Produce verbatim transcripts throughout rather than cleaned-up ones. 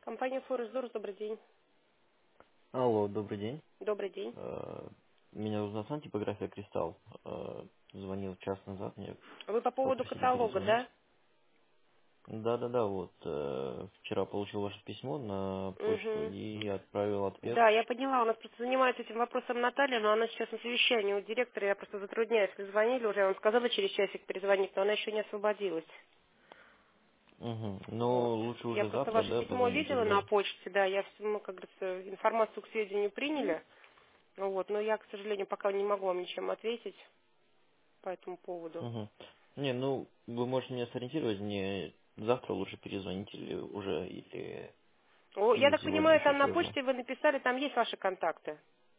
Компания Форестдорс, добрый день. Алло, добрый день. Добрый день. Э, Меня зовут Насан, типография «Кристалл». Э, Звонил час назад, мне Вы по поводу попросили каталога, перезвонить. да? Да-да-да, вот. э, Вчера получил ваше письмо на почту Угу. и отправил ответ. Да, я поняла, у нас просто занимается этим вопросом Наталья, но она сейчас на совещании у директора, я просто затрудняюсь, если звонили уже, я вам сказала через часик перезвонить, но она еще не освободилась. Угу. Вот. Но лучше Я уже просто завтра, ваше да, письмо позвонить видела на тогда. почте, да, я, всё, ну, как говорится, информацию к сведению приняли, вот, но я, к сожалению, пока не могу вам ничем ответить по этому поводу. Угу. Не, ну, вы можете меня сориентировать, мне завтра лучше перезвонить или уже, или, О, я или так сегодня понимаю, еще там на тоже. почте вы написали, там есть ваши контакты,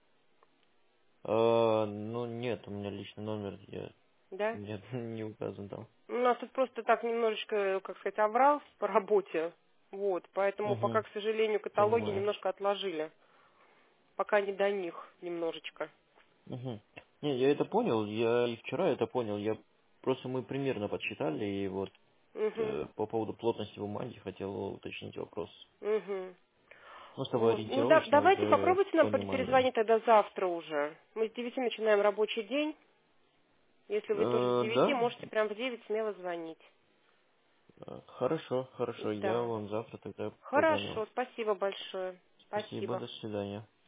Э, ну, нет, у меня личный номер, я, да? нет, не указан там. У нас тут просто так немножечко, как сказать, оврал по работе. Вот, поэтому пока, Угу. к сожалению, каталоги Понимаю. немножко отложили. Пока не до них немножечко. Мгм. Не, я это понял, я и вчера это понял, я просто мы примерно подсчитали, и вот Угу, э, по поводу плотности бумаги хотел уточнить вопрос. угу. Ну, чтобы Вот. Ну, да- ориентировочно давайте уже попробуйте нам пере- понимали. перезвонить тогда завтра уже. Мы с девяти начинаем рабочий день. Если вы тоже с Э, девяти, да? можете прям в девять смело звонить. Э, Хорошо, хорошо, я Да. вам завтра тогда позвоню. Хорошо, спасибо большое. Спасибо, Спасибо. до свидания.